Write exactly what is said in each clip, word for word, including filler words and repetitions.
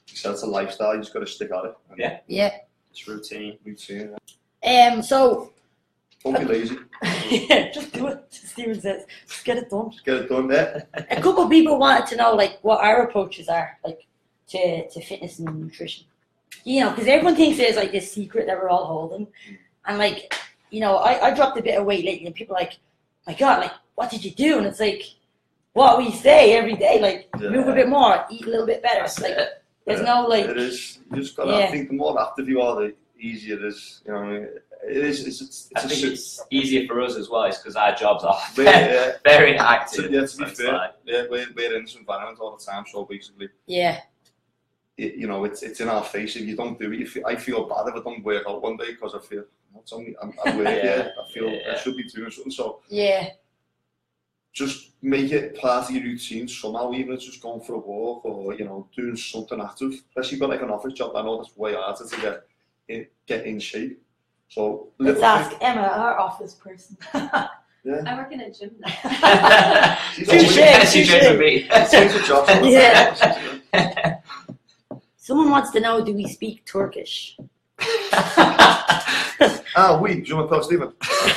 You said it's a lifestyle. You just got to stick at it. Yeah. Yeah. It's routine. Routine. Um. So. Don't be lazy. Yeah, just do it. Stephen says, just get it done. Just get it done there. A couple of people wanted to know like what our approaches are like to, to fitness and nutrition. You know, because everyone thinks there's like this secret that we're all holding, and like, you know, I, I dropped a bit of weight lately, and people are like, my God, like, what did you do? And it's like, what we say every day, like, Yeah. move a bit more, eat a little bit better. It's like, there's Yeah, no like, It is. You just got to, Yeah. I think the more active you are, the easier it is. You know what I mean? It is. It's, it's, I it's think a, it's easier for us as well. It's because our jobs are Yeah, yeah. very To, active. yeah, to be It's fair, like- yeah, we're, we're in this environment all the time, so basically, yeah, it, you know, it's it's in our face. If you don't do it, you feel, I feel bad if I don't work out one day because I feel it's only I'm, I work Yeah, here. I feel yeah. I should be doing something. So yeah, just make it part of your routine somehow, even if it's just going for a walk or you know doing something active. Especially if you've got like an office job, I know that's way harder to get in, get in shape. So let's little ask thing- Emma, our office person. Yeah. I work in a gym now. She's She always- Touche, she touche. shares with me. Change the job. Yeah. Someone wants to know, do we speak Turkish? Ah, oui, je m'appelle Steven.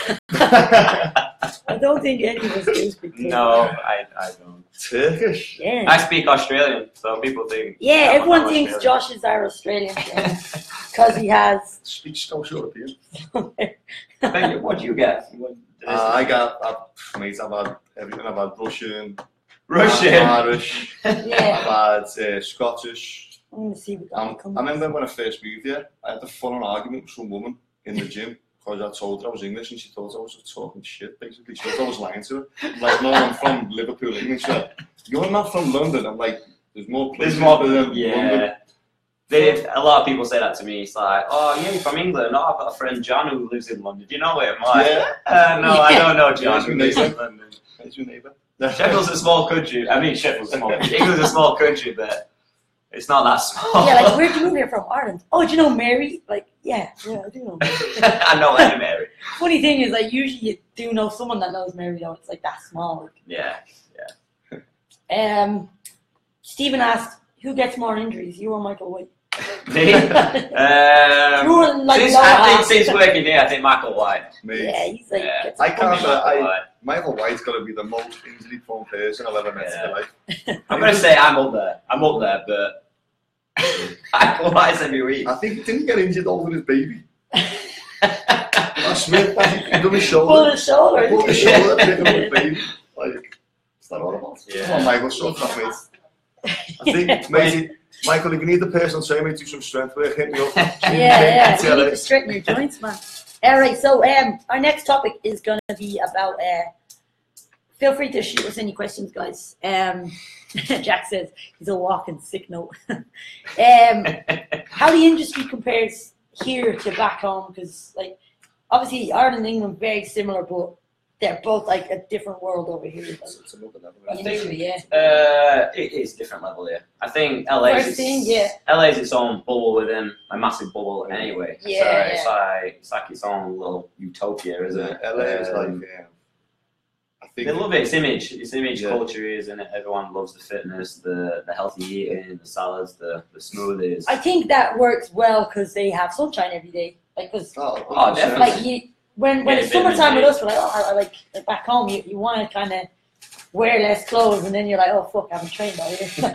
I don't think any of us do speak Turkish. No, I, I don't. Turkish. Yeah. I speak Australian, so people think. Yeah, I'm everyone not thinks Australian. Josh is our Australian friend because he has. Speak Scouse European. Thank you. What do you get? What Uh, I got, uh, mate, I've had everything. I've had Russian, Russian. Irish, Yeah. I've had uh, Scottish. I'm gonna see what Um, that comes. I remember when I first moved here, I had a full-on argument with some woman in the gym because I told her I was English and she thought I was just talking shit, basically. She thought I was lying to her. I'm like, no, I'm from Liverpool, England. She's like, you're not from London. I'm like, there's more places There's more. than London. Yeah. They, a lot of people say that to me. It's like, oh, yeah, you're from England. Oh, I've got a friend John who lives in London. Do you know him? I'm like, Yeah. uh, no, I don't know John Yeah, who lives in amazing. London. That's your neighbour. Sheffield's a small country. I mean, Sheffield's small. England's a small country, but it's not that small. Yeah, like where'd you move here from? Ireland. Oh, do you know Mary? Like, yeah, yeah, I do know. Mary. I know Annie Mary. Funny thing is, like, usually you do know someone that knows Mary, though. It's like that small. Yeah. Um, Stephen asked, who gets more injuries, you or Michael White? Me? Um, You were like since, lower I think half. since working here, I think Michael White. Mate, Yeah, he's like, Yeah. gets I a can't, punch. uh, I- Michael White. Michael White's got to be the most injury-prone person I've ever met Yeah. in my life. I'm going to say I'm up there. I'm up there, but Michael White's every week. I think, didn't he get injured over his baby? I Smith, I think he done his Pulled shoulder. his shoulder. Pulled his shoulder, picking up his baby. Like, is that all about? Yeah. Come on, Michael, sort that, mate. I think, maybe, Michael, if you need the personal trainer, do some strength work, hit me up. Yeah, yeah. See You you need later. to straighten your joints, man. All right, so um, our next topic is going to be about. Uh, feel free to shoot us any questions, guys. Um, Jack says he's a walking sick note. um, how the industry compares here to back home, because like obviously Ireland and England very similar, but they're both like a different world over here. Like, It's, it's another level. I the think- industry, yeah. Uh, it is different level here. I think L A's First its, thing, yeah. L A's its own bubble within a massive bubble anyway. Yeah, so yeah. it's like it's like its own little utopia, isn't it? L A is like, Um, yeah. I think they love it. Its image, its image Yeah. culture is, and everyone loves the fitness, the the healthy eating, the salads, the the smoothies. I think that works well because they have sunshine every day. Like, because Oh, Oh, definitely. like you, when when Yeah, it's summertime with vitamin D. us, we're like, oh, I- I like, like back home, you, you want to kind of wear less clothes, and then you're like, oh fuck, I haven't trained all year.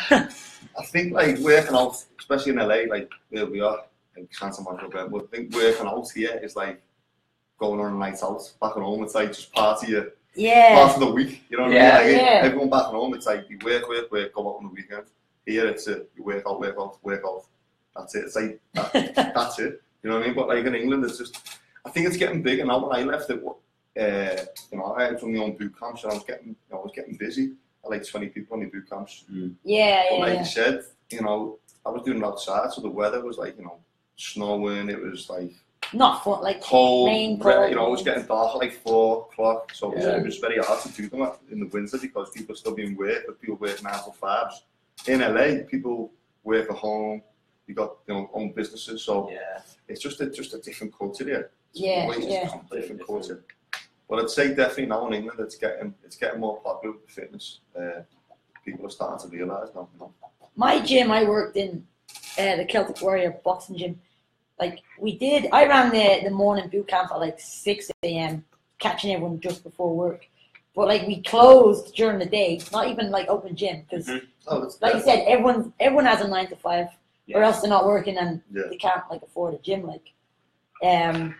I think like working out, especially in L A, like where we are, like Santa Monica, Brentwood, I think working out here is like going on a night out. Back at home, it's like just part of your yeah, part of the week. You know what Yeah. I mean? Like, Yeah. everyone back at home, it's like you work, work, work, go out on the weekend. Here, it's a you work out, work out, work out. That's it. It's like that, that's it. You know what I mean? But like in England, it's just. I think it's getting bigger now. When I left it, uh, you know, I had from my own boot camps, and I was getting, you know, I was getting busy. I like twenty people on my boot camps. yeah, But yeah, like yeah. you said, you know, I was doing it outside, so the weather was like, you know, snowing. It was like Not fun, like cold. rain, re- cold. You know, it was getting dark at like four o'clock, so it was- Yeah. it was very hard to do them in the winter because people are still being work, but people work nine to fives. In L A, people work at home. You got, you know, own businesses, so yeah. it's just a just a different culture there. Yeah, Way just yeah. a completely different culture. But I'd say definitely now in England, it's getting it's getting more popular with fitness. Uh, people are starting to realise now. You know. my gym I worked in, uh, the Celtic Warrior boxing gym. Like we did, I ran the the morning boot camp at like six a.m. catching everyone just before work. But like we closed during the day, not even like open gym because, Mhm. Oh, that's like you said, everyone everyone has a nine to five, Yeah. or else they're not working and Yeah. they can't like afford a gym. Like, um.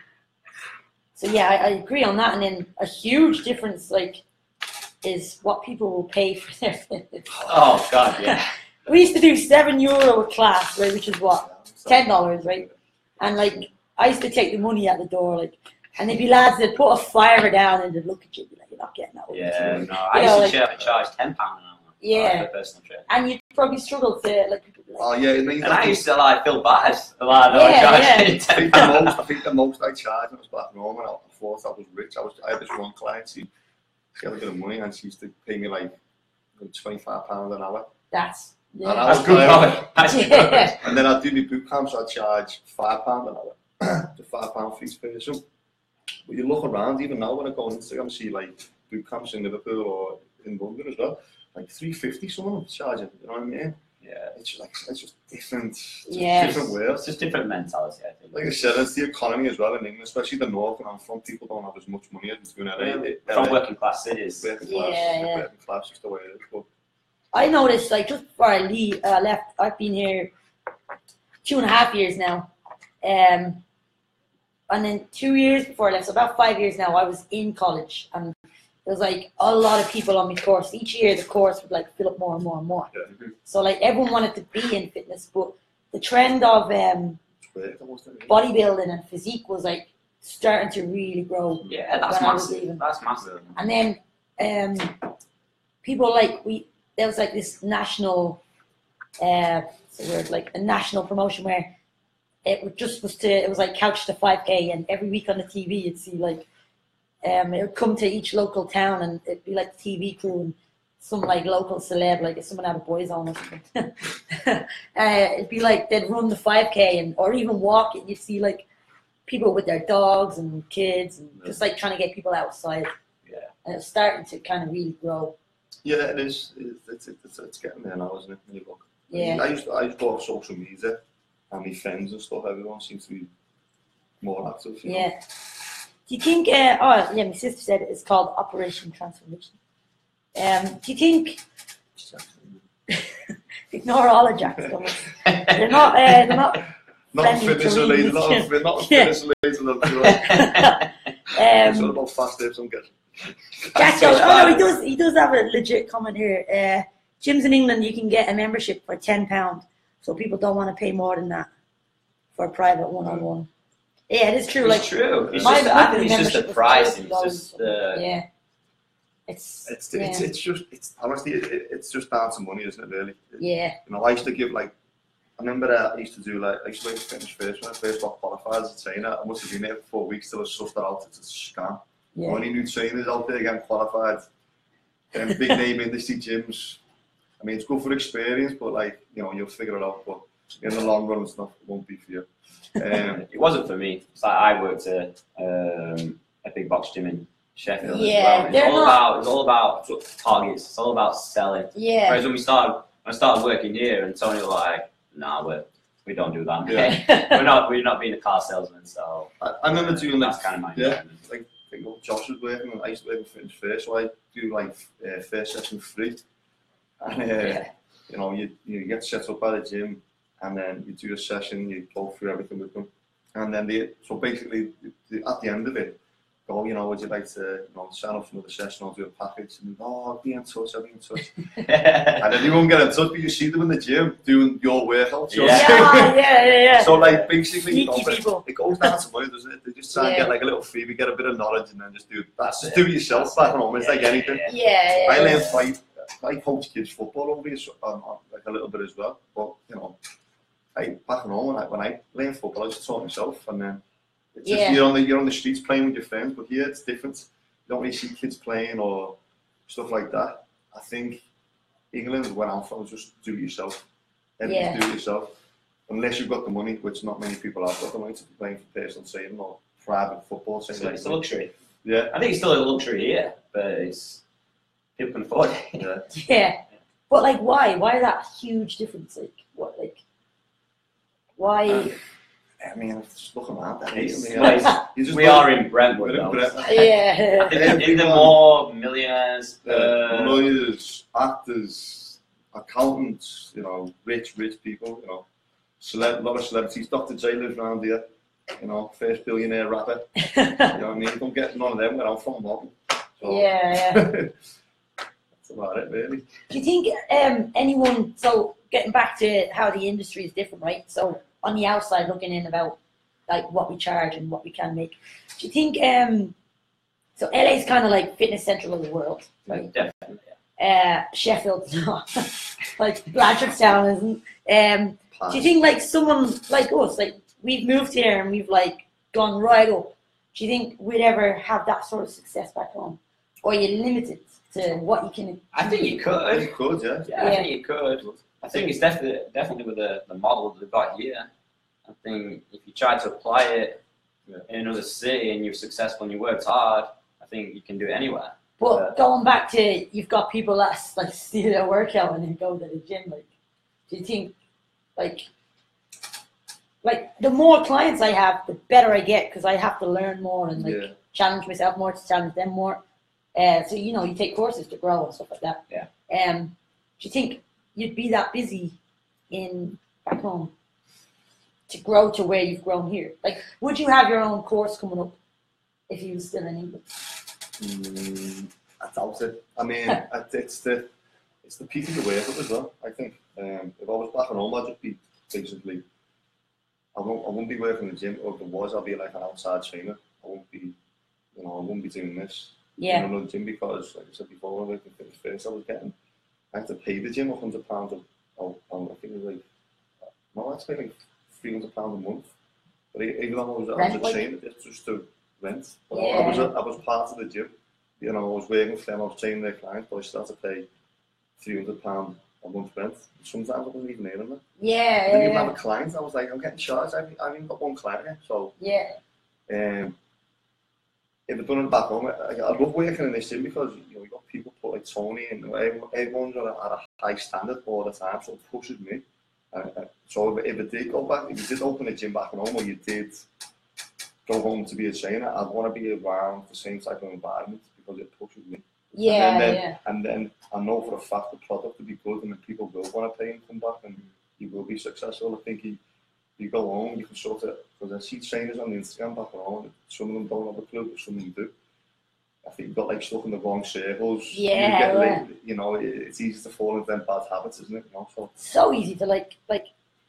So yeah, I, I agree on that. And then a huge difference like is what people will pay for their fitness. Oh God, yeah. We used to do seven euro a class, right, which is what ten dollars, right? And like I used to take the money at the door, like, and there'd be lads that put a fiver down and they'd look at you, and be like, "You're not getting that." Yeah, no, I You used know, to like- charge, charge ten pound an hour. Yeah. For personal training. And you'd probably struggle to like people be like, Oh yeah, it means And I that used to like feel bad. Like, no, Yeah, I charged yeah. I ten think the pound. most, I think the most I charged when I was back in home and I thought I was rich. I was, I had this one client, she, she had a bit of money and she used to pay me like twenty-five pounds an hour. "That's And I yeah, That's was good like- going. That's good. yeah, And then I'd do my boot camps, I'd charge five pounds an hour. The five pound fees per so. But you look around, even now when I go on Instagram and see like boot camps in Liverpool or in London as well, like three fifty some of them charging, you know what I mean? Yeah. It's just like, it's just different, it's just Yeah. different It's worlds. just different mentality, I think. Like I said, it's the economy as well in England, especially the north, and I'm from, people don't have as much money as we do in L A. It- From L A, working class cities. working Yeah, class, yeah. working class, just the way it is. But I noticed like just before I leave, uh, left, I've been here two and a half years now, um, and then two years before I left, so about five years now, I was in college, and there was like a lot of people on my course. Each year, the course would like fill up more and more and more. yeah, So like everyone wanted to be in fitness, but the trend of um, it's weird, almost, isn't it? bodybuilding and physique was like starting to really grow. Yeah, that's When I was massive. leaving. That's massive. And then um, people like we there was like this national, uh, what's the word, like a national promotion where it was just was to it was like couch to five k, and every week on the T V you'd see like um it would come to each local town and it'd be like the T V crew and some like local celeb, like if someone had a boys on or something. uh, it'd be like they'd run the five k and or even walk it. You'd see like people with their dogs and kids and just like trying to get people outside. Yeah. And it's starting to kind of really grow. Yeah, it is. It's, it's, it's, it's getting there now, isn't it? When you look. Yeah. I used to, I used to go on social media and my friends and stuff, everyone seems to be more active. You know? Yeah. Do you think, uh, oh, yeah, my sister said it's called Operation Transformation. Um, do you think, ignore all of Jack's comments. They're not, uh, they're not, Not friendly fitness to related, read. not, not Yeah. fitness related. It's all um, about fast tips and get. Jack goes, oh no, he does, he does have a legit comment here. Uh, gyms in England, you can get a membership for ten pounds, so people don't want to pay more than that for a private one-on-one. Yeah, it is true. It's Like, true. It's my just, I monthly think it's just the membership was pricing. It's thirty just the. yeah. It's, It's, yeah. it's, it's just, it's honestly, it, it- it's just down to money, isn't it, really? yeah, You know, I used to give like, I remember that I used to do like, I used to wait to finish first when I first got qualified as a trainer. I must have been there for four weeks till I sussed that out. It's a scam. yeah. Only new trainers out there getting qualified. Um, big name industry gyms. I mean, it's good for experience, but like, you know, you'll figure it out. But in the long run, it's not, it won't be for you. Um, It wasn't for me. It's like I worked at um, a big box gym in Sheffield Yeah, as well. It's they're all not- about it's all about targets. It's all about selling. Yeah. Whereas when we started, when I started working here, and Tony was like, "Nah, we we don't do that. Yeah. we're not we're not being a car salesman." So I, I remember doing that's like, kind of my yeah. environment. like, like what Josh was working on. I used to work with Fitness First, so I do like uh, first session free. And, uh, Yeah. you know, you, you get set up by the gym, and then you do a session, you go through everything with them. And then they, so basically, the, at the end of it, go, you know, would you like to, you know, sign up for another session or do a package? And oh, I'll be in touch, I'll be in touch. And then you won't get in touch, but you see them in the gym doing your workouts. you know? Yeah, yeah, yeah, yeah. So like basically, you know, Sneaky but people. it goes down to money, doesn't it? They just try and Yeah. get like a little freebie, get a bit of knowledge, and then just do That's just it. do it yourself That's back it. home. It's Yeah, like yeah, anything. yeah. yeah, yeah. I learned yeah. fight. I coach kids football over here, so, um, like a little bit as well. But you know, I back home when I when I learned football, I just taught myself, and then it's just, Yeah. you're on the you're on the streets playing with your friends. But here it's different. You don't really see kids playing or stuff like that. I think England, where I'm from, just do it yourself. Everything Yeah. do it yourself. Unless you've got the money, which not many people have got the money to be playing for personal training or private football. It's, training. it's a luxury. Yeah, I think it's still a luxury here, but it's people can afford it. yeah. Yeah. But like, why? Why is that a huge difference? Like, what? Like, why? Um, I mean, just look around. I hate It's- him. well, Yeah. You just We look- are in Brentwood, we're in though. Brentwood. yeah. I think in the more millionaires, Uh, uh, lawyers, actors, accountants, you know, rich, rich people, you know, celeb, a lot of celebrities. Doctor J lives around here, you know, first billionaire rapper. You know what I mean? You don't get none of them where I'm from, Malton. So, yeah, yeah. that's about it, really. Do you think um, anyone? So getting back to how the industry is different, right? So on the outside, looking in about like what we charge and what we can make. Do you think? Um, so L A is kind of like fitness central of the world, right? definitely. Uh, Sheffield's not. Like Blanchardstown isn't. Um, do you think like someone like us, like we've moved here and we've like gone right up? Do you think we'd ever have that sort of success back home, or are you limited to what you can? I think you You could. could, yeah. Yeah, I think you could. I think it's definitely definitely with the, the model that we've got here. I think if you try to apply it in another city and you're successful and you worked hard, I think you can do it anywhere. But going back to, you've got people that like steal their workout and then go to the gym. Like, do you think, like, like the more clients I have, the better I get because I have to learn more and like Yeah. challenge myself more to challenge them more. Uh, so you know, you take courses to grow and stuff like that. Yeah. Um, do you think you'd be that busy in back home to grow to where you've grown here? Like, would you have your own course coming up if you were still in England? Mm, I doubt it. I mean, I- it's the it's the people you work with as well. I think um, if I was back at home, I'd just be basically. I won't. I wouldn't be working in the gym. Or if it was, I'd be like an outside trainer. I won't be, you know, I wouldn't be doing this Yeah. in another gym because, like I said before, when I worked in Fitness First, I was getting. I had to pay the gym a hundred pounds. Oh, I think it was like. No, that's like three hundred pounds a month. But even though I was, I Rent, was a like- trainer, it's just to rent. But I, Yeah. I was a, I was part of the gym. You know, I was working for them, I was training their clients, but I still had to pay three hundred pounds a month rent. Sometimes I wasn't even earning it. Yeah, I yeah, didn't even yeah. have a client. I was like, I'm getting charged. I haven't, I haven't even got one client yet. So, Yeah. um, if I'd done it back home, I, I love working in this gym because, you know, you got people put like Tony and everyone, everyone's at a, at a high standard all the time, so it pushes me. Uh, uh, so if, if it did go back, if you did open a gym back at home or you did go home to be a trainer, I'd want to be around the same type of environment because it pushes me. Yeah, and then, yeah. And then I know for a fact the product will be good and then people will want to pay and come back and you will be successful. I think you, you go home, you can sort of, because I see trainers on the Instagram back at home, some of them don't have a clue, but some of them do. I think you've got like stuck in the wrong circles. Yeah, you, get, yeah. like, you know, it, it's easy to fall into them bad habits, isn't it? You know, so, So easy to like, like,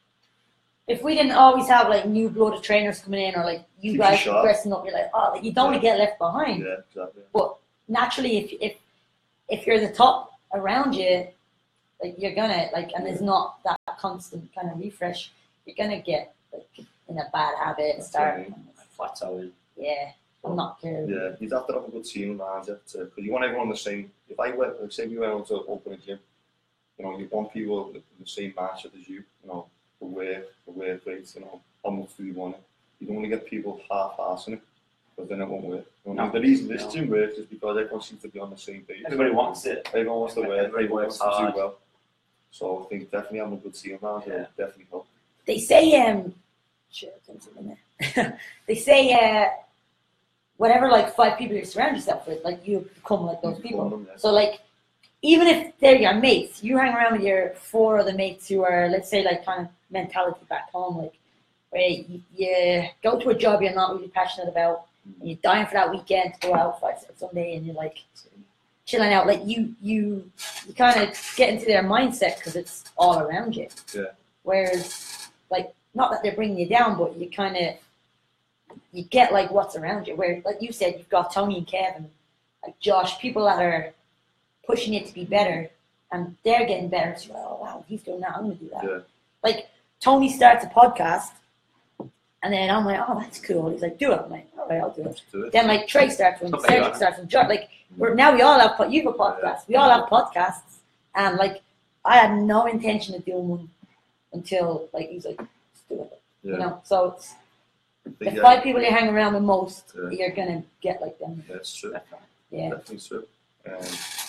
if we didn't always have like new blood of trainers coming in or like you Keeps you guys sharp. progressing up, you're like, oh, like, you don't want to get left behind. yeah, exactly. But naturally, if if if you're the top around you, like you're gonna like, and there's not that constant kind of refresh, you're gonna get like in a bad habit and start. Plateauing. Yeah, I'm not caring. Yeah, you'd have to have a good team around you because you want everyone the same. If I went, like, say we went to open a gym, you know, you want people in the same mindset as you, you know, the work, the work rates, you know, how much do you want it? You don't want to get people half-assing it because then it won't work. You know, No. the reason this No. gym works is because everyone seems to be on the same page. Everybody wants it. Everyone wants to work, Everybody everyone works wants to hard. do well. So I think definitely having a good team around you Yeah. will definitely help. They say um, sure, don't say that. They say uh, whatever like five people you surround yourself with, like you become like those You people. become them, yeah. So like, even if they're your mates, you hang around with your four other mates who are, let's say, like kind of mentality back home, like where you, you go to a job you're not really passionate about, and you're dying for that weekend to go out for Sunday, and you're like chilling out. Like you, you, you kind of get into their mindset because it's all around you. Yeah. Whereas, like, not that they're bringing you down, but you kind of you get like what's around you. Where, like you said, you've got Tony and Kevin, like Josh, people that are pushing it to be better, and they're getting better. So, oh wow, he's doing that. I'm gonna do that. Yeah. Like Tony starts a podcast, and then I'm like, oh, that's cool. He's like, do it. I'm like, all right, I'll do it. Let's do it. Then like Trey starts one, Okay, Cedric yeah. starts one, John. Like we're now we all have po- you have a podcast. We all have podcasts, and like I had no intention of doing one until like he's like, let's do it. Yeah. You know, so it's, But the yeah, five people you hang around with most, Yeah. you're gonna get like them. that's true. Yeah. Definitely true. Um,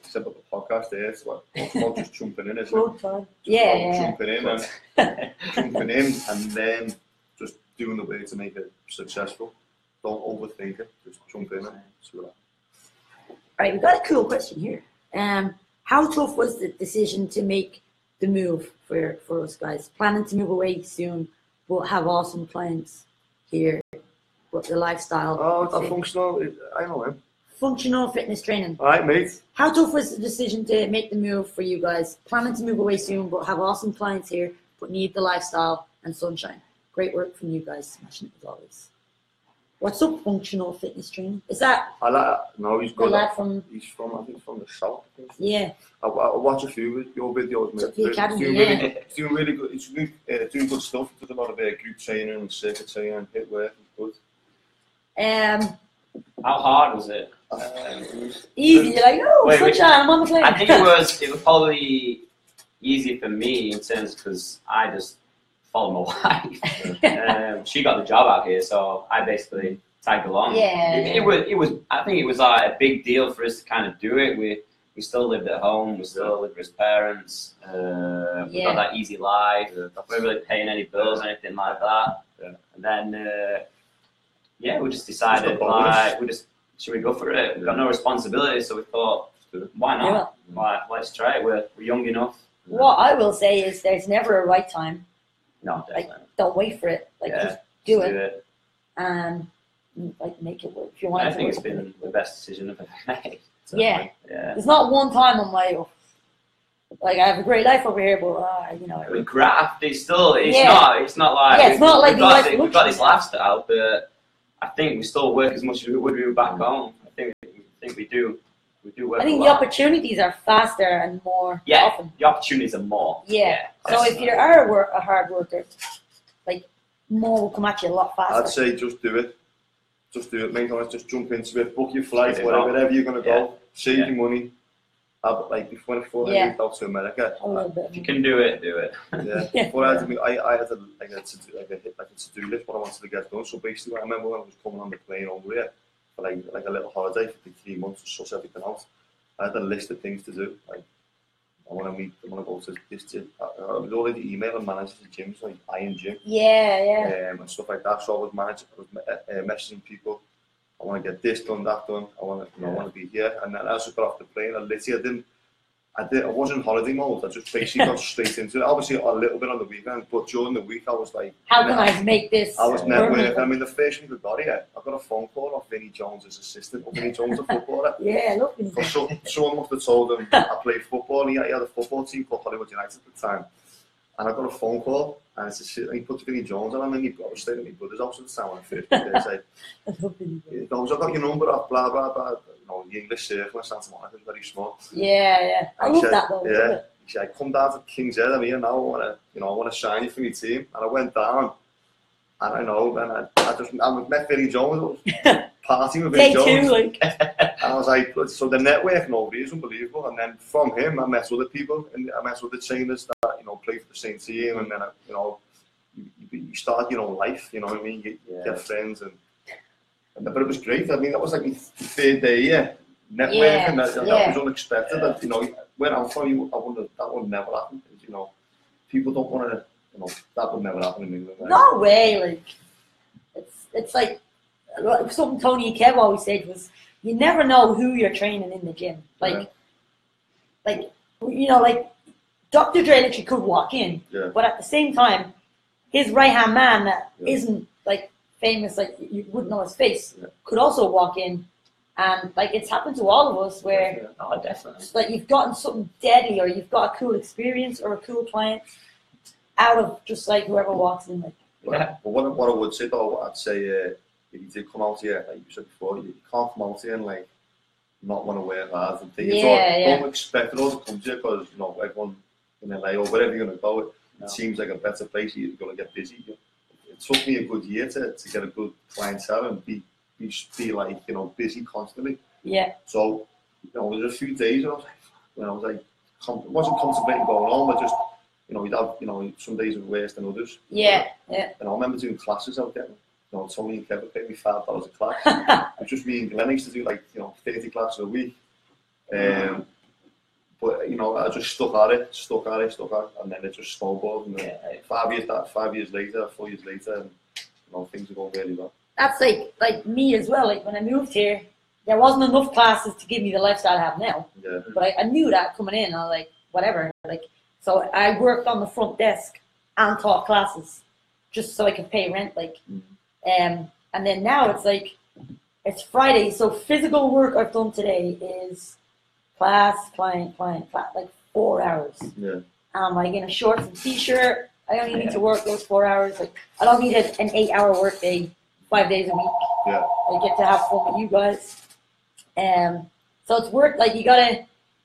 said about the podcast there, it's about, it's about just jumping in, isn't it? Road time. Just Yeah, about yeah. jumping in and jumping in and then just doing the way to make it successful. Don't overthink it, just jump in and do that. Alright, we've got a cool question here. Um, how tough was the decision to make the move for, for us guys? Planning to move away soon, but have awesome clients here. But the lifestyle. Oh, it's a functional, I know him. Functional fitness training. Alright, mate. How tough was the decision to make the move for you guys? Planning to move away soon, but have awesome clients here, but need the lifestyle and sunshine. Great work from you guys, smashing it as always. What's up, functional fitness training? Is that I like, no, he's the good. lad from? He's from, I think, from the south. I think. Yeah, I, I watch a few of your videos, It's mate. up the academy, doing yeah. really, he's doing really good. He's doing, uh, doing good stuff. He does a lot of uh, group training and circuit training and hit work. It's good. um, How hard was it? Um, easy. You're like, oh, Wait, wait. sunshine, I'm on the plane. I think it was it was probably easy for me in terms because I just followed my wife. um, she got the job out here, so I basically tagged along. Yeah. It, it was it was I think it was uh, a big deal for us to kind of do it. We we still lived at home. We still lived with his parents. Uh, we Yeah. got that easy life. We weren't really paying any bills or anything like that. Yeah. And then uh, yeah, we just decided Just a bonus. like we just should we go for it? We've got no responsibility, so we thought why Yeah. not? Why, let's try it. We're, we're young enough. What I will say is there's never a right time. No, definitely. Don't wait for it. Like, Yeah, just do Let's it and like make it work. If you want I it to think work. it's been the best decision I've ever made. Yeah. Yeah. There's not one time I'm like, oh, like I have a great life over here, but uh, you know. I mean, craft is still, it's Yeah. not, it's not like, Yeah, it's not like we've the got, life we've got this luxury. lifestyle, but I think we still work as much as we would do back home. I think, I think we do, we do work I think a the lot. opportunities are faster and more Yeah. often. The opportunities are more. Yeah. So that's- if you are a, work, a hard worker, like more will come at you a lot faster. I'd say just do it. Just do it, mate. Honest, just jump into it. Book your flight, Get it whatever, on. wherever you're gonna go. Save Yeah. your money. Have, like before, before Yeah. I moved out to America, a little bit. If you can do it, do it. yeah. Yeah. Before I had to, move- I, I had a, like a to-do, like a, like a to-do list what I wanted to get done. So basically, I remember when I was coming on the plane over here for like like a little holiday for like three months to suss everything out. I had a list of things to do. Like I want to meet, I want to go to this gym. I, I was already emailing managers of gyms like Iron Gym Yeah, yeah. um, and stuff like that. So I was managing, I was uh, uh, messaging people. I want to get this done, that done. I want to, you know, I want to be here. And then as I got off the plane, I literally, I didn't, I did, I wasn't in holiday mode. I just basically got straight into it. Obviously, a little bit on the weekend, but during the week, I was like, How can I make this? I was permanent? networking. I mean, the first week we got here, I got a phone call off Vinnie Jones' assistant. Or Vinnie Jones, a footballer. Yeah, look. So, so, someone must have told him I played football. He had, he had a football team called Hollywood United at the time. And I got a phone call, and it's a shit, and he put Vinnie Jones on, and he, I was staying at my brother's house at the time on the first day. He's like, he goes, I got your number off, blah, blah, blah. You know, the English circle in Santa Monica is very small. Yeah, yeah. I And love he said, that though. Yeah. love it. He said, come down to King's Head, I'm here now, I want to, you know, I want to sign you for my team. And I went down, and I know, and I, I just, I met Vinnie Jones, I was partying with Vinnie Take Jones. two, like. And I was like, so the networking over here is unbelievable. And then from him, I met other people, and I met other trainers that, you know, play for the same team. And then, I, you know, you, you start your own life, you know what I mean? You, you Yeah. get friends. and, and But it was great. I mean, that was like my third day, yeah. Networking, Yeah, that, that yeah. was unexpected. Yeah. That, you know, where I'm from, you, I wouldn't, that would never happen. You know, people don't want to, you know, that would never happen in England. Right? No way, like. It's, it's like, something Tony and Kev always said was, you never know who you're training in the gym. Like, Yeah. like you know, like Doctor Dre literally could walk in, Yeah. but at the same time, his right hand man that Yeah. not like famous, like you wouldn't know his face, Yeah. could also walk in, and like it's happened to all of us where Yeah. Oh, definitely. it's like you've gotten something deadly, or you've got a cool experience or a cool client out of just like whoever walks in. Like, But, Yeah. but what, what I would say though, I'd say uh, if you did come out here, like you said before, you, you can't come out here and like not want to work hard and things. Yeah, All, yeah. Don't expect it all to come to you because, you know, everyone in L A or wherever you're going to go, it, No. it seems like a better place. You're going to get busy. It took me a good year to, to get a good clientele and be, be, be like, you know, busy constantly. yeah, So, you know, there was a few days where I was like, when I was like, com- wasn't contemplating going home, but just, you know, you'd have, you know, some days were worse than others. yeah, yeah. And I remember doing classes out there. You know, Tony and Kevin paid me five dollars a class. It was just me and Glenn used to do like, you know, thirty classes a week. Um, But you know, I just stuck at it, stuck at it, stuck at it, and then it just snowballed. And then Yeah. five years that, five years later, four years later, and you know, things are going really well. That's like like me as well. Like when I moved here, there wasn't enough classes to give me the lifestyle I have now. Yeah. But I, I knew that coming in. I was like, whatever. Like, so I worked on the front desk and taught classes just so I could pay rent. Like, um, and then now it's like it's Friday, so physical work I've done today is class, client, client, class, like four hours. Yeah. Um, like in a shorts and t-shirt. I don't even need to work those four hours. Like, I don't need a, an eight-hour work day, five days a week. Yeah. I get to have fun with you guys. Um, so it's work. Like you gotta.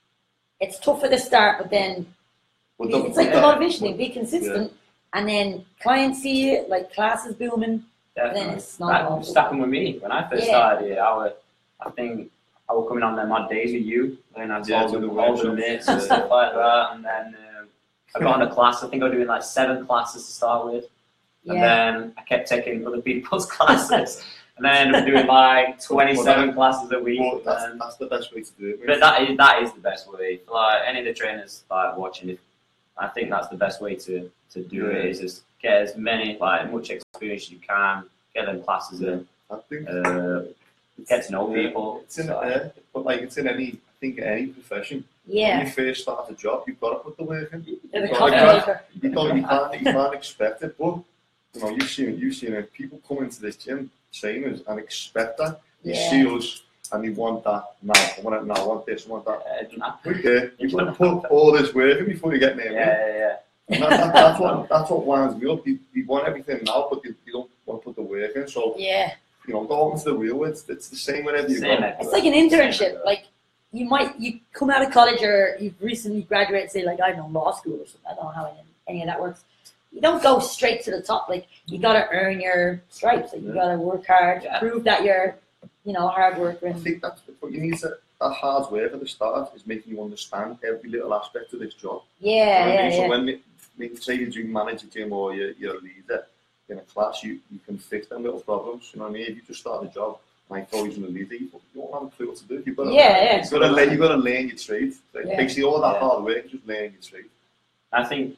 It's tough at the start, but then But be- the- it's like but the that- motivation thing. Be consistent, and then clients see it. Like class is booming. Definitely. Then it's not all That just happened with me when I first Yeah. started here. I was, I think I was coming on them odd days with you, and I Yeah, told to them the all the workshops. mates and stuff like that, and then um, I got on a class. I think I was doing like seven classes to start with, and Yeah. then I kept taking other people's classes, and then I ended up doing like twenty-seven classes a week. Well, that's, and- that's the best way to do it. But that is that is the best way. Like any of the trainers like watching it, I think that's the best way to, to do it. Yeah. Is just get as many like much experience as you can, get them classes in, I think uh, get to know yeah, people. It's in So, there, but like it's in any, I think any profession. When Yeah. you first start a job, you've got to put the work in. They're the You've coffee got- maker. You can't, you can't, you can't expect it. But you know, you've seen, you've seen it. People come into this gym, trainers, and expect that. They Yeah. see us and they want that now. I want it now. I want this. I want that. uh, it doesn't happen. Okay, you've got to put all this work in before you get near me. Yeah, yeah, yeah. And that, that, that's what that's what winds me up. You, you want everything now, but you, you don't want to put the work in. So Yeah. you know, go out into the real. It's it's the same whenever you Same, go. eh? It's like an internship. Like you might you come out of college or you've recently graduated, say like I don't know law school or something. I don't know how any, any of that works. You don't go straight to the top. Like you gotta earn your stripes. Like you Yeah. gotta work hard, Yeah. prove that you're, you know, hard worker. I And think that's what you need to. That hard work at the start is making you understand every little aspect of this job. yeah, You know what I yeah, mean? So yeah. when you- when say you do manage a gym or you're, you're a leader in a class, you, you can fix them little problems. You know what I mean? If you just start a job and I throw you in the leader, you won't have a clue what to do. You've got to, Yeah, yeah. You've got to, learn, you've got to learn your trade. Like, Yeah. Basically, all that Yeah. hard work is just learning your trade. I think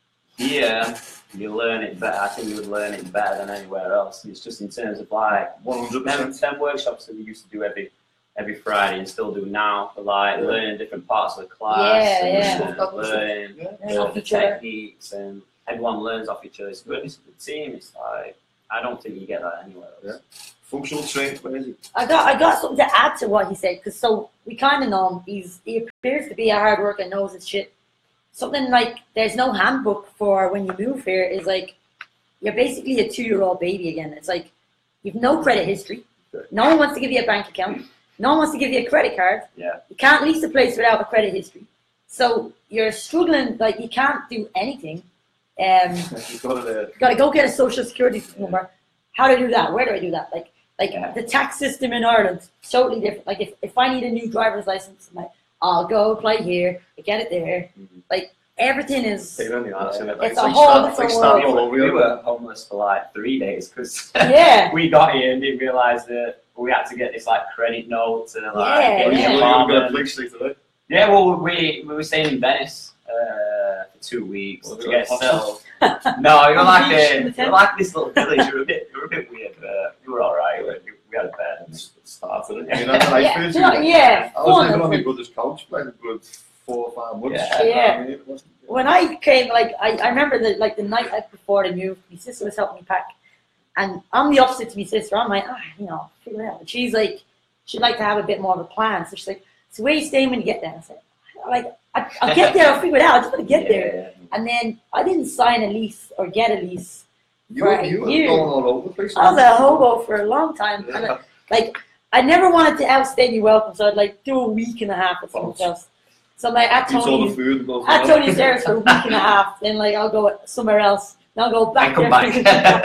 here you learn it better. I think you would learn it better than anywhere else. It's just in terms of like one hundred them, percent. them workshops that we used to do every every Friday and still do now, for like Yeah. learning different parts of the class, Yeah, and yeah. Stuff that was- learning Yeah. Learn you know, off the each other. techniques, and everyone learns off each other. It's good. It's a good team. It's like I don't think you get that anywhere else. Functional training, where is it? I got I got something to add to what he said because so we kind of know him. He's he appears to be a hard worker, knows his shit. Something like there's no handbook for when you move here is like you're basically a two year old baby again. It's like you've no credit history. No one wants to give you a bank account. No one wants to give you a credit card. Yeah. You can't lease a place without a credit history. So you're struggling. Like you can't do anything. Um, You've got it. Uh, got to go get a social security number. How to do that? Where do I do that? Like, like Yeah. the tax system in Ireland, totally different. Like, if, if I need a new driver's license, I'm like, I'll go apply here, I get it there. Mhm. Like, everything is, Pain in the arse, innit? It's Like a whole start- different like starting world. all over We again. were homeless for like three days because yeah, we got here and didn't realise that we had to get this like credit note and like Yeah, get Well, an yeah. you're going to apartment. place straight away. Yeah, well, we we were staying in Venice uh, for two weeks Well, to they get got settled. No, you were On like the beach in a, the you tent? were like this little village. You were a bit, you were a bit weird, but you were all right. We, we had a bed. And It started it. I mean, that's like yeah, first you know, year, yeah, I was fun. living It's on my like- brother's couch for like a good four or five months. Yeah. Yeah. I mean, it wasn't- When I came, like, I, I remember the like the night before I moved, my sister was helping me pack, and I'm the opposite to my sister. I'm like, ah, you know, figure it out. But she's like, she'd like to have a bit more of a plan. So she's like, so where are you staying when you get there? I said, like, I, I'll get there. I'll figure it out. I just want to get there. And then I didn't sign a lease or get a lease. You were, For a you were year. going all over the place. I was a hobo for a long time. And Yeah. I, like, I never wanted to outstay me welcome, so I'd like do a week and a half at someone else. So I'm like at Eats all the Tony's, food and goes at on. Tony's there for a week and a half. Then like I'll go somewhere else. Then I'll go back And come there.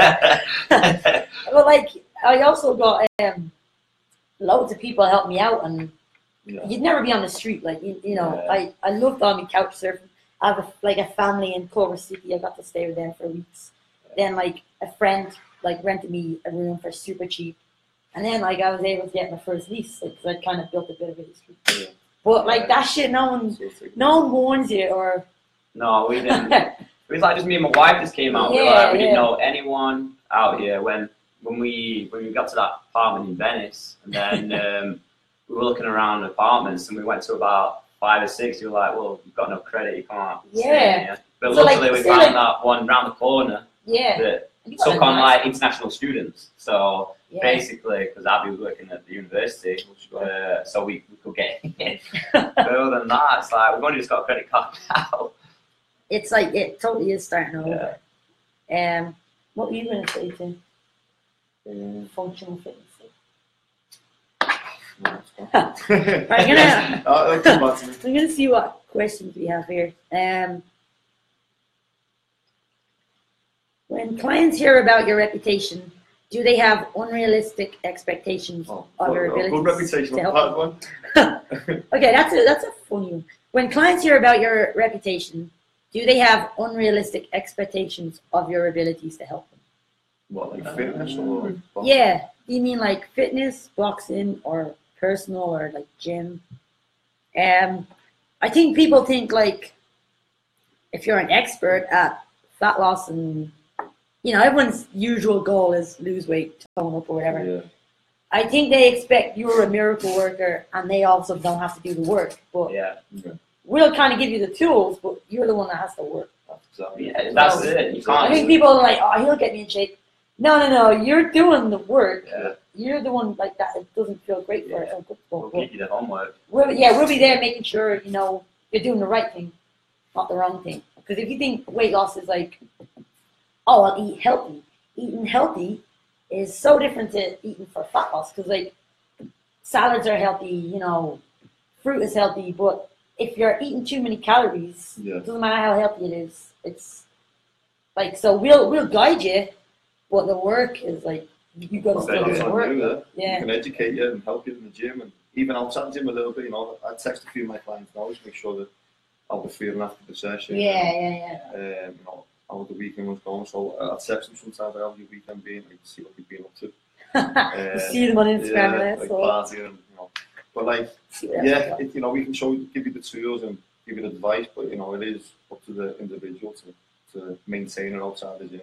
back. But like I also got um, loads of people help me out, and Yeah. you'd never be on the street. Like you, you know, Yeah. I, I loved on me couch surfing. I have a, like a family in Culver City. I got to stay with them for weeks. Then like a friend like rented me a room for super cheap, and then like I was able to get my first lease because I kind of built a bit of a history. But like that shit, no one, no one warns you or. No, we didn't. It was like just me and my wife just came out. we, were Yeah, like, we didn't yeah. know anyone out here when when we when we got to that apartment in Venice, and then um, we were looking around apartments, and we went to about five or six. You were like, well, you've got no credit, you can't stay Yeah. here. But So, like, luckily, we say, found like- that one round the corner Yeah. that You got took a on nice- like international students. So Yeah. basically, because Abby was working at the university, uh, so we, we could get in. But other than that, it's like we've only just got a credit card now. It's like it totally is starting over. Um, what were you going to say, Tim? Um, Functional fitness. Right, Right, gonna- uh, come back to me. I'm going to see what questions we have here. Um, when clients hear about your reputation, do they have unrealistic expectations Oh, of your good, abilities good reputation to on help part one. Okay, that's a that's a funny one. When clients hear about your reputation, do they have unrealistic expectations of your abilities to help them? What, like fitness or? Yeah, do you mean like fitness, boxing, or personal, or like gym? Um, I think people think like if you're an expert at fat loss and you know everyone's usual goal is lose weight, tone up, or whatever. Yeah. I think they expect you're a miracle worker and they also don't have to do the work. But yeah, we'll kind of give you the tools, but you're the one that has to work. Exactly. yeah, that's No. it. You I can't. think people are like, oh, he'll get me in shape. No, no, no. You're doing the work. Yeah. You're the one like that. It doesn't feel great for Yeah. us. Uncomfortable. We'll But give you the homework. we'll, yeah, we'll be there making sure you know you're doing the right thing, not the wrong thing. Because if you think weight loss is like, oh, I'll eat healthy. Eating healthy is so different to eating for fat loss. Because like salads are healthy, you know, fruit is healthy, but if you're eating too many calories, Yeah. it doesn't matter how healthy it is. It's like so we'll we'll guide you, but the work is like you got to Well, still do that's the on work. you, yeah. Yeah. You can educate you and help you in the gym and even outside the gym a little bit, you know. I text a few of my clients now just make sure that how they're feeling after the session. Yeah, yeah, yeah. Um, you know, how the weekend was going. So I text them sometimes, like, how's your weekend been? Like, see what you've been up to. you Um, see them on Instagram yeah, and like so partying and, you know. But like, see what yeah, else it, you know, we can show you, give you the tools and give you the advice, but you know, it is up to the individual to, to maintain it outside the gym.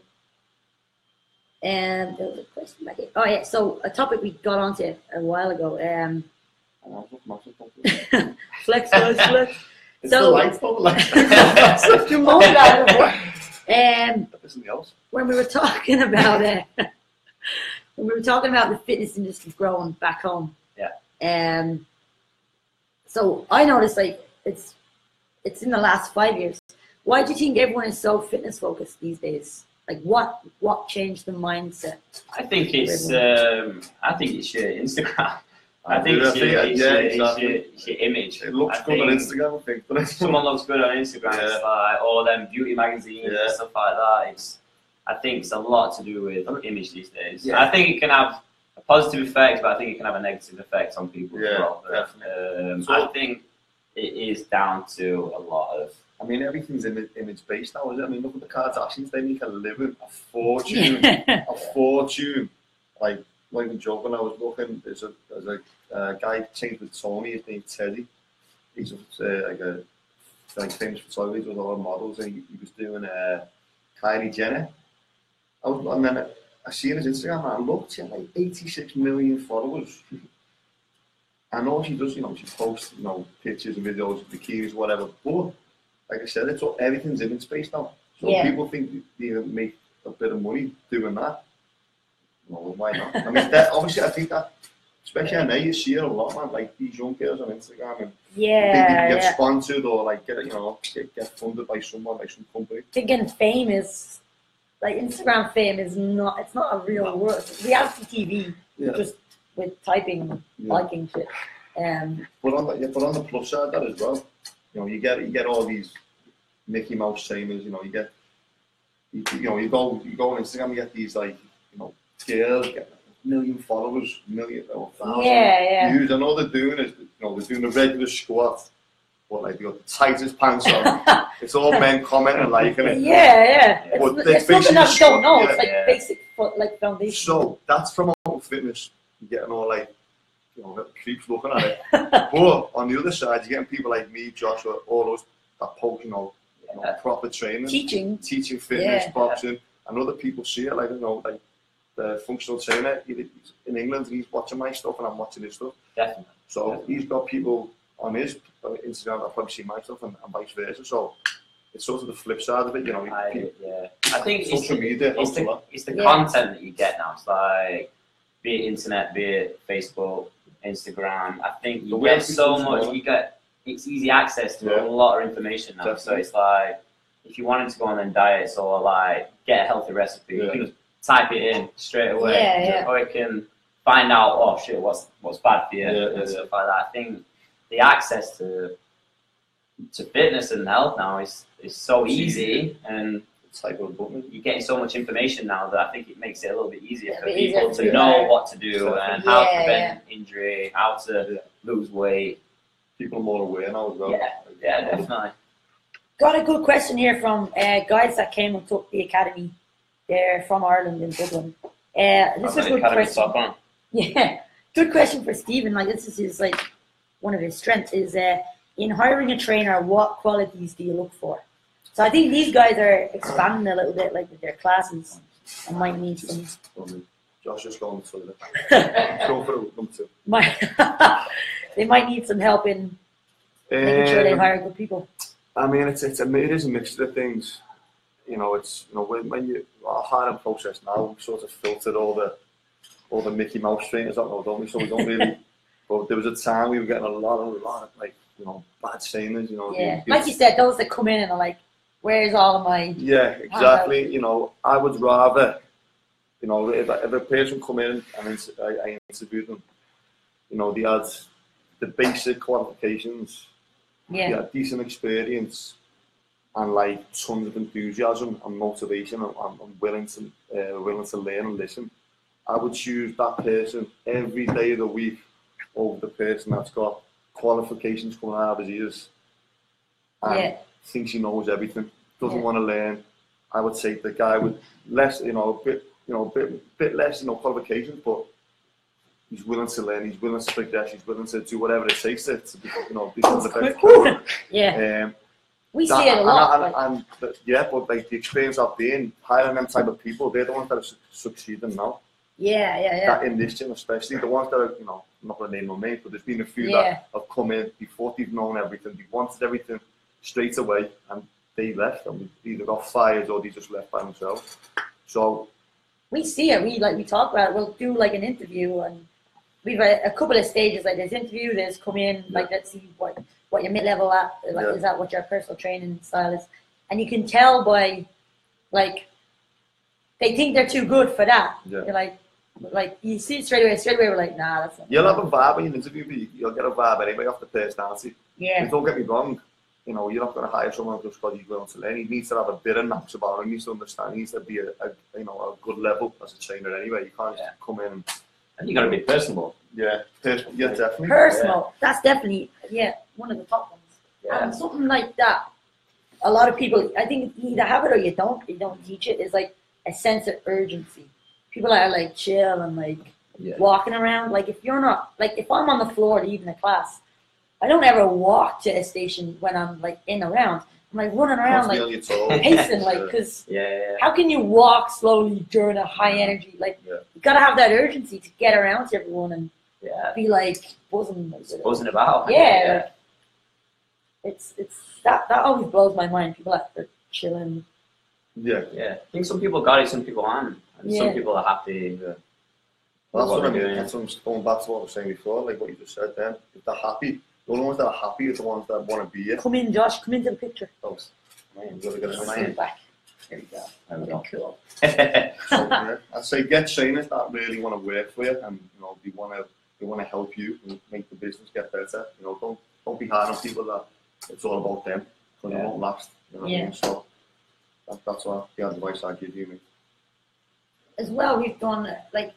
And there was a question back here. Oh yeah, so a topic we got onto a while ago. Um, And I was looking at something. flex, flex, flex. It's So- the lights, though, like, You won't get out of it. Um, something else. when we were talking about it, when we were talking about the fitness industry growing back home. Yeah. Um. So I noticed like it's it's in the last five years. Why do you think everyone is so fitness focused these days? Like what what changed the mindset? I think it's. Um, I think it's your Instagram. I think Yeah, it's your, it's yeah, your, it's exactly. your, it's your image. It looks I good on think Instagram, I think. But it's Someone looks good on Instagram. Yeah. It's like all them beauty magazines Yeah. and stuff like that. It's. I think it's a lot to do with image these days. Yeah. I think it can have a positive effect, but I think it can have a negative effect on people as Yeah, well. But, definitely. um, So- I think it is down to a lot of. I mean, everything's image, image based now, is it? I mean, look at the Kardashians, they make a living, a fortune, a fortune. Like, not even joking, I was looking, there's a, there's a uh, guy changed with Tony, his name's Teddy. He's uh, like a like famous photographer with a lot of models, and he, he was doing uh, Kylie Jenner. I was, and then I see his Instagram, and I looked, she had like eighty-six million followers. And all she does, you know, she posts, you know, pictures and videos of bikinis, whatever. But like I said, it's all, everything's image based now. So Yeah. people think they can make a bit of money doing that. Well, why not? I mean, that, obviously, I think that, especially I know you see it a lot, man. Like these young girls on Instagram, and they, they Yeah, get yeah. sponsored or like get, you know, get, get funded by someone, like some company. Thinking fame is like Instagram fame is not. It's not a real No. world. It's reality T V, Yeah. just with typing and Yeah. liking shit. Um. But on the, yeah, but on the plus side, that as well. You know, you get you get all these Mickey Mouse trainers. You know, you get you, you know you go you go on Instagram, you get these like you know girls get a million followers, million or thousand Yeah, yeah. views. And all they're doing is you know they're doing a regular squat, but like they got the tightest pants on. It's all men commenting liking it. Yeah, yeah. It's, Well, it's that's something that you basically don't know. yeah, It's like yeah. basic, fo- like foundation. So that's promoting fitness. You're getting all like you know, keeps looking at it. But on the other side, you're getting people like me, Joshua, all those that post, you know, you know proper training, Teaching. teaching fitness, Yeah. boxing, and other people see it, like, you know, like the functional trainer he, in England, he's watching my stuff and I'm watching his stuff. Definitely. So Definitely. he's got people on his uh, Instagram that probably see my stuff and, and vice versa. So it's sort of the flip side of it, you know. I, people, yeah. I think it's social the, media it's helps a the, lot. it's the Yeah. content that you get now. It's like, be it internet, be it Facebook, Instagram. I think The you web get so becomes much. smaller. You get it's easy access to Yeah. a lot of information now. So Definitely. it's like if you wanted to go on and diets or like get a healthy recipe, Yeah. you can just type it in straight away. Yeah, yeah. Or you can find out, oh shit, what's what's bad for you Yeah, and yeah, stuff like that. I think the access to to fitness and health now is is so It's easy, easy. and Type of button. you're getting so much information now that I think it makes it a little bit easier A for bit people easier to to do know that. what to do and Yeah, how to yeah. prevent injury, how to Yeah. lose weight. People are more aware now as well. Yeah, yeah, definitely. Got a good question here from uh, guys that came and took the academy. They're from Ireland in Dublin. Uh, this is a good question. Yeah, good question for Stephen. Like this is his like one of his strengths is uh, in hiring a trainer. What qualities do you look for? So I think these guys are expanding a little bit, like with their classes, and might need some. Um, Josh is going to the toilet. Go for it, number two. might they might need some help in making sure they Um, hire good people. I mean, it's it's a it is a mixture of things. You know, it's you know when, when you our hiring process now, we sort of filtered all the all the Mickey Mouse trainers out now, don't we? So we don't really. But there was a time we were getting a lot, a lot of like you know bad trainers. You know, Yeah, they- like you said, those that come in and are like, "Where's all of my?" Yeah, exactly. You know, I would rather, you know, if, if a person come in and ins- I, I interview them, you know, they had the basic qualifications, Yeah, they had decent experience, and like tons of enthusiasm and motivation, and, and, and willing to uh, willing to learn and listen. I would choose that person every day of the week over the person that's got qualifications coming out of his ears and Yeah. thinks he knows everything, doesn't Yeah. want to learn. I would say the guy with less, you know, a bit, you know, bit, bit less, you know, qualifications, but he's willing to learn. He's willing to progress. He's willing to do whatever it takes to, to be, you know, become the best. yeah. Um, We that- see it a and- lot. And, like- and, and, yeah, but like the experience I've been hiring them type of people, they're the ones that are su- succeeding now. yeah, yeah, yeah. That in this gym, especially the ones that are, you know, I'm not going to name no names, but there's been a few Yeah. that have come in, they thought they've known everything, they wanted everything straight away, and they left, and they either got fired or they just left by themselves. So, We see it. We like we talk about it. We'll do like an interview, and we've a, a couple of stages. Like there's interview, there's come in. Like let's see what what your mid level at. Like Yeah. is that what your personal training style is? And you can tell by like they think they're too good for that. yeah. You're like like you see it straight away. Straight away, we're like, nah, that's not. You'll have a vibe in an interview, but you- you'll get a vibe anyway off the personality. Yeah, And don't get me wrong, you know, you're not going to hire someone just because he's willing to learn. He needs to have a bit of knacks about him. He needs to understand. He needs to be a, a you know a good level as a trainer anyway. You can't just come in. And, And you got to be personable. yeah, pers- yeah, definitely. personal. That's definitely yeah one of the top ones. Yeah. And something like that, a lot of people, I think you either have it or you don't. You don't teach it. It's like a sense of urgency. People are like chill and like Yeah. walking around. Like if you're not, like if I'm on the floor leading a class, I don't ever walk to a station when I'm like in around. I'm like running around Constantly like on your toes. pacing, like Yeah. because Yeah, yeah. how can you walk slowly during a high energy? Like Yeah. you gotta have that urgency to get around to everyone and Yeah. be like buzzing. Like, Buzzing about. Yeah, like, it's it's that that always blows my mind. People that are chilling. Yeah, Yeah. I think some people got it, some people aren't. And Yeah. some people are happy. yeah. That's What what I we're mean. doing. That's what I'm going back to what I was saying before, like what you just said then. If they're happy, the only ones that are happy are the ones that want to be here. Come in, Josh. Come into the picture. Folks, man, you gotta get Come it in. in. Back. There we go. There we go. Cool. So, yeah, I'd say get trainers that really want to work for you, and you know they want to they want to help you and make the business get better. You know, don't don't be hard on people that it's all about them because Yeah. it won't last. You know what I Yeah. mean? So that, that's what the advice I give you, mate. As well, we've done like,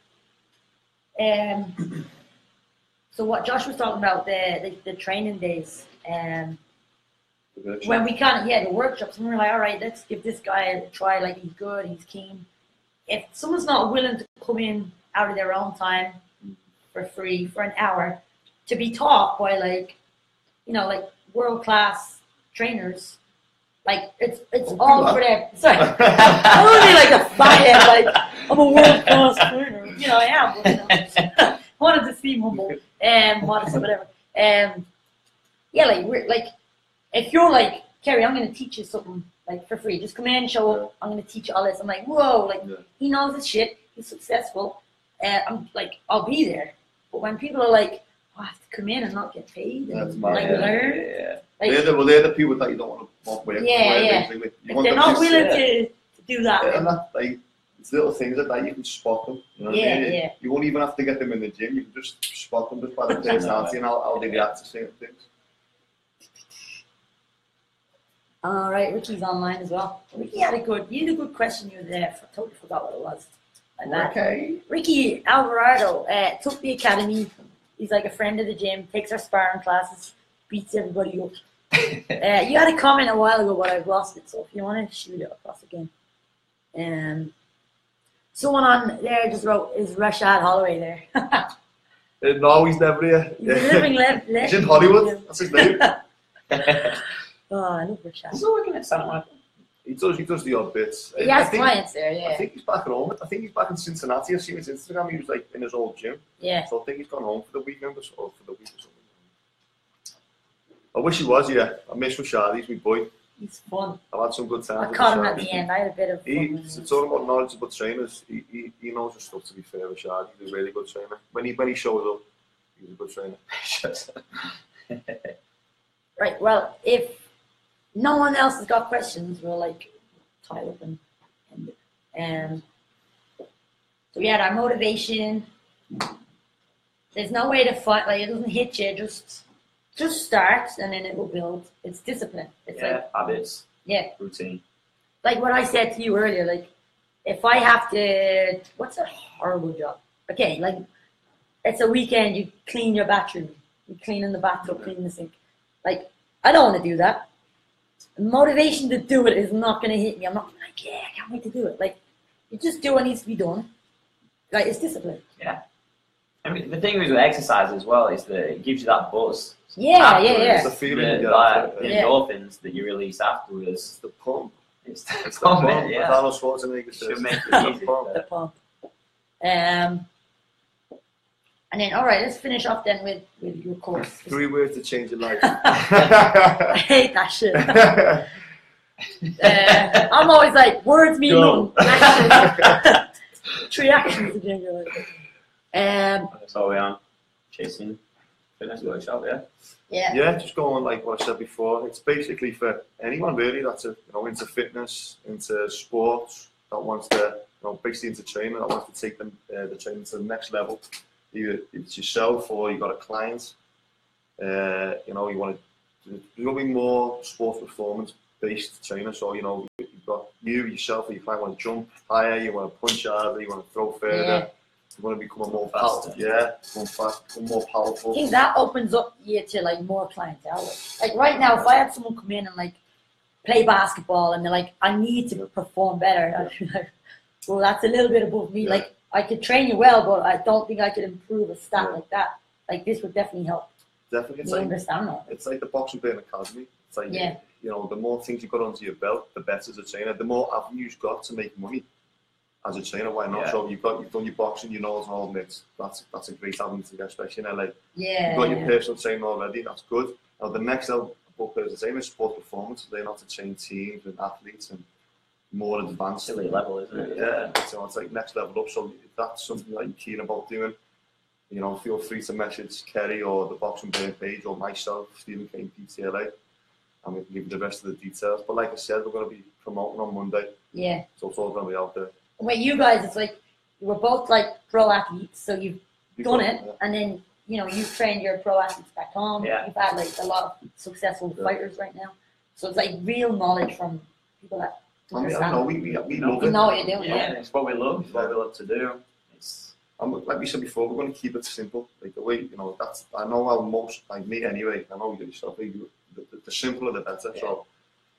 um. So what Josh was talking about the the, the training days, um. The virtue. When we kind of, yeah, the workshops, and we were like, all right, let's give this guy a try. Like, he's good, he's keen. If someone's not willing to come in out of their own time for free for an hour to be taught by like, you know, like world class trainers. Like it's it's Don't do all that. for them. Sorry, I'm only like a fat like I'm a world class trainer. You know, I am. But, you know, I wanted to seem humble, um, modest, or whatever. Um, yeah, like we're like, if you're like Kerry, I'm gonna teach you something like for free. Just come in, show up. I'm gonna teach you all this. I'm like, whoa, like Yeah. he knows his shit. He's successful. Uh, I'm like, I'll be there. But when people are like, oh, I have to come in and not get paid and That's mad. like yeah, learn, yeah. like They're the, well, they're the people that you don't want to want with. Yeah, with, yeah. basically. You if want they're them not to willing sit. to, to do that, Yeah, then- and that, like, it's little things like that you can spot them. You know what Yeah, I mean? yeah. You won't even have to get them in the gym. You can just spot them just by the personality and how, how they react to certain things. all right, Ricky's online as well. Ricky had a good, you had a good question. You were there. I totally forgot what it was. Like that. Okay. Ricky Alvarado uh, took the academy. He's like a friend of the gym. Takes our sparring classes. Beats everybody up. Uh, you had a comment a while ago, but I've lost it. So if you want to shoot it across again. Um, someone on there just wrote, "Is Rashad Holloway there?" Uh, no, he's never here. He's a living le- He's legend. in Hollywood. That's his name. Oh, I love Rashad. He's still working at Santa Monica. He does. He does the odd bits. He I has think, clients there, I yeah. think he's back at home. I think he's back in Cincinnati. I see his Instagram. He was like in his old gym. Yeah. So I think he's gone home for the weekend or so, or for the week or something. I wish he was. Yeah, I miss Rashad. He's my boy. He's fun. I've had some good times. I with caught him Rashad. at the end. I had a bit of fun. He, with him. so talking about knowledgeable trainers, he, he, he knows his stuff, to be fair, Rashad. He's a really good trainer. When he when he shows up, he's a good trainer. Right, well, if no one else has got questions, we'll like tie up and end it. Um, so we had our motivation. There's no way to fight, like it doesn't hit you, just just start and then it will build. It's discipline. It's Yeah, like, habits, yeah, routine. like what I said to you earlier, like if I have to, what's a horrible job? Okay, like it's a weekend, you clean your bathroom, you clean in the bathtub, clean the sink. Like, I don't want to do that. Motivation to do it is not going to hit me. I'm not like, yeah, I can't wait to do it. Like, you just do what needs to be done. Like, it's discipline. I mean, the thing with exercise as well is that it gives you that buzz. Yeah, yeah, Afterwards, yeah. It's the feeling The, you get like, after the it. Yeah. endorphins that you release afterwards. It's the pump. It's It's the the pump. comment, As yeah. Arnold Schwarzenegger says. Should make It's it the easy. pump. The pump. Um, and then, all right, let's finish off then with, with your course. Three words to change your life. I hate that shit. Uh, I'm always like, words mean Go. nothing. Actions. Three actions to change your life. Um, That's all we are. Chasing fitness workshop, yeah. yeah. Yeah, just going like what I said before. It's basically for anyone really that's a, you know, into fitness, into sports, that wants to, you know, basically into training, that wants to take them uh, the training to the next level. Either it's yourself or you got a client. Uh, you know, you want to. There's going to be more sports performance based trainer. So you know, you've got you yourself, or you might want to jump higher, you want to punch harder, you want to throw further. Yeah. You want to become a more Faster. powerful. Yeah, become fast, become more I powerful. think that opens up you to like more clientele. Like right now, if I had someone come in and like play basketball and they're like, I need to perform better, I'd be like, well, that's a little bit above me. Yeah. Like I could train you well, but I don't think I could improve a stat Yeah. like that. Like this would definitely help. Definitely, it's You like understand that? it's like the boxing Burn Academy. It's like Yeah. you know, the more things you got onto your belt, the better as a trainer. The more avenues you've got to make money as a trainer, why not? Yeah. So you've got you've done your boxing, you know, and all that. That's that's a great avenue to get, especially in L A. Yeah. You've got your yeah. personal training already. That's good. Now the next level of personal training is sports performance. They know how to train teams and athletes and more advanced. Silly level, isn't it? Yeah, so it's like next level up. So if that's something that you're keen about doing, you know, feel free to message Kerry or the Boxing Burn page or myself, Stephen Kane P T L A, and we can give you the rest of the details. But like I said, we're going to be promoting on Monday, Yeah. so it's all going to be out there. Wait, you guys, it's like we're both like pro athletes, so you've You've done got- it, and then you know you've trained your pro athletes back home. Yeah. You've had like a lot of successful Yeah. fighters right now, so it's like real knowledge from people that I mean, I understand. know we, we, we No, love You it. know what you're doing, Yeah, yeah. it's what we love. It's what we love to do. It's And like we said before, we're going to keep it simple. Like the way, you know, that's, I know how most, like me anyway, I know you yourself, you, the, the, the simpler the better. Yeah. So,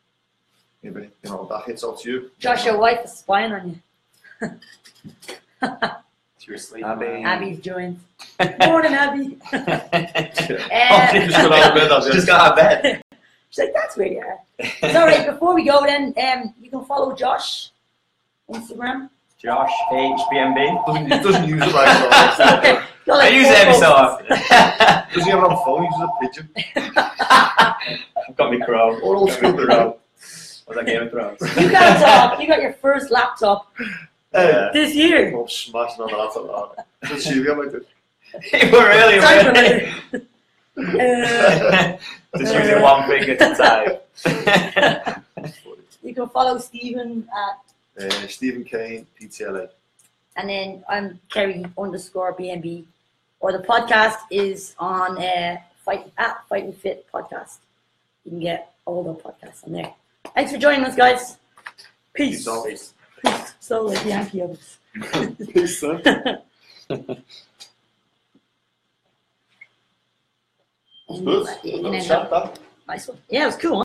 maybe, you know, that hits out to you. Josh, your wife is spying on you. seriously. I mean- Abby's joined. More than happy. Oh, Uh, she just got out of bed. that's it. Just got out of bed. she's like, that's where you are. It's all right. Before we go, then, um, you can follow Josh Instagram. Josh H B M B. Doesn't, he doesn't use it right so Got I like use four it every so posts. often. Does he have it on phone? He uses a pigeon. I've got me Crow. Or old school Crow. Was that Game of Thrones? You got uh, you got your first laptop Yeah. this year. I'm smashing on the laptop. That's you, I'm like this. You were really, Time for really. Uh, Just using one finger to type. you can follow Stephen at, Uh, Stephen Kane, P T L A. and then I'm Kerry underscore B N B. Or the podcast is on uh, Fight at Fighting Fit podcast. You can get all the podcasts on there. Thanks for joining us, guys. Peace. Peace out. Peace. So like Yankee of us. Peace, son. And, Good. uh, you can Little end chat, up- that. Nice one. Yeah, it was cool. Huh?